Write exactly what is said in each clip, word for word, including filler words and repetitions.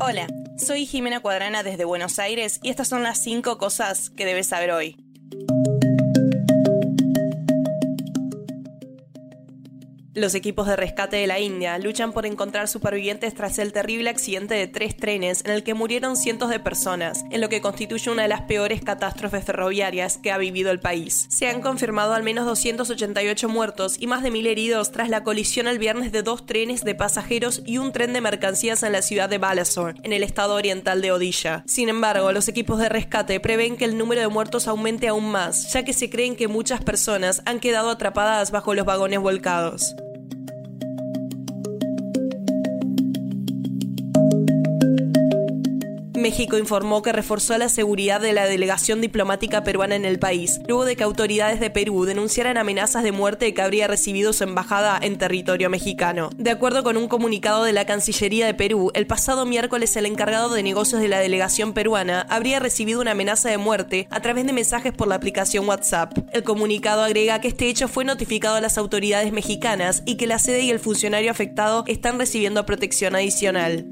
Hola, soy Jimena Cuadrana desde Buenos Aires y estas son las cinco cosas que debes saber hoy. Los equipos de rescate de la India luchan por encontrar supervivientes tras el terrible accidente de tres trenes en el que murieron cientos de personas, en lo que constituye una de las peores catástrofes ferroviarias que ha vivido el país. Se han confirmado al menos doscientos ochenta y ocho muertos y más de mil heridos tras la colisión el viernes de dos trenes de pasajeros y un tren de mercancías en la ciudad de Balasore, en el estado oriental de Odisha. Sin embargo, los equipos de rescate prevén que el número de muertos aumente aún más, ya que se creen que muchas personas han quedado atrapadas bajo los vagones volcados. México informó que reforzó la seguridad de la delegación diplomática peruana en el país, luego de que autoridades de Perú denunciaran amenazas de muerte que habría recibido su embajada en territorio mexicano. De acuerdo con un comunicado de la Cancillería de Perú, el pasado miércoles el encargado de negocios de la delegación peruana habría recibido una amenaza de muerte a través de mensajes por la aplicación WhatsApp. El comunicado agrega que este hecho fue notificado a las autoridades mexicanas y que la sede y el funcionario afectado están recibiendo protección adicional.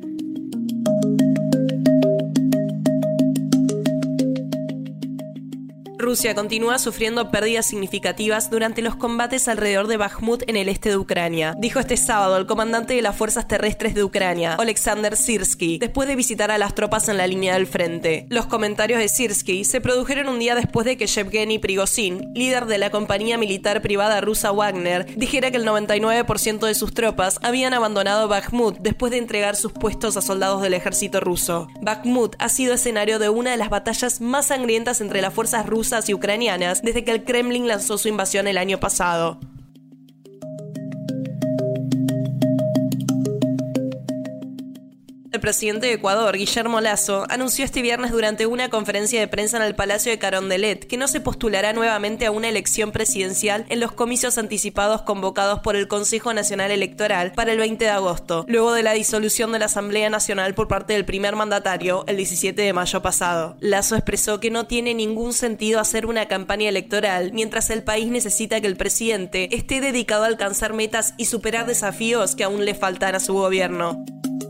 Rusia continúa sufriendo pérdidas significativas durante los combates alrededor de Bakhmut en el este de Ucrania, dijo este sábado el comandante de las fuerzas terrestres de Ucrania, Oleksandr Syrskyi, después de visitar a las tropas en la línea del frente. Los comentarios de Syrskyi se produjeron un día después de que Yevgeny Prigozhin, líder de la compañía militar privada rusa Wagner, dijera que el noventa y nueve por ciento de sus tropas habían abandonado Bakhmut después de entregar sus puestos a soldados del ejército ruso. Bakhmut ha sido escenario de una de las batallas más sangrientas entre las fuerzas rusas y ucranianas desde que el Kremlin lanzó su invasión el año pasado. El presidente de Ecuador, Guillermo Lasso, anunció este viernes durante una conferencia de prensa en el Palacio de Carondelet que no se postulará nuevamente a una elección presidencial en los comicios anticipados convocados por el Consejo Nacional Electoral para el veinte de agosto, luego de la disolución de la Asamblea Nacional por parte del primer mandatario el diecisiete de mayo pasado. Lasso expresó que no tiene ningún sentido hacer una campaña electoral mientras el país necesita que el presidente esté dedicado a alcanzar metas y superar desafíos que aún le faltan a su gobierno.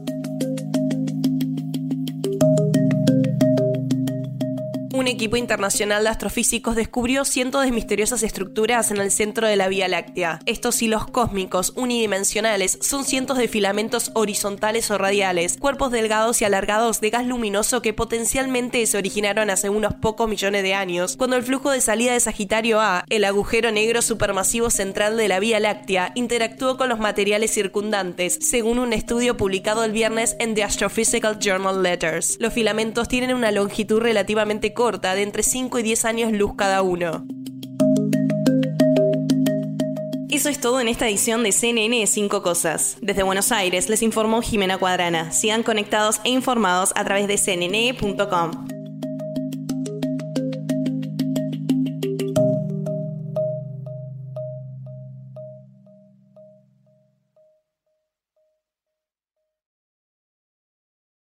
Un equipo internacional de astrofísicos descubrió cientos de misteriosas estructuras en el centro de la Vía Láctea. Estos hilos cósmicos unidimensionales son cientos de filamentos horizontales o radiales, cuerpos delgados y alargados de gas luminoso que potencialmente se originaron hace unos pocos millones de años, cuando el flujo de salida de Sagitario A, el agujero negro supermasivo central de la Vía Láctea, interactuó con los materiales circundantes, según un estudio publicado el viernes en The Astrophysical Journal Letters. Los filamentos tienen una longitud relativamente corta, de entre cinco y diez años luz cada uno. Eso es todo en esta edición de C N N cinco Cosas. Desde Buenos Aires les informó Jimena Cuadrana. Sigan conectados e informados a través de c n n punto com.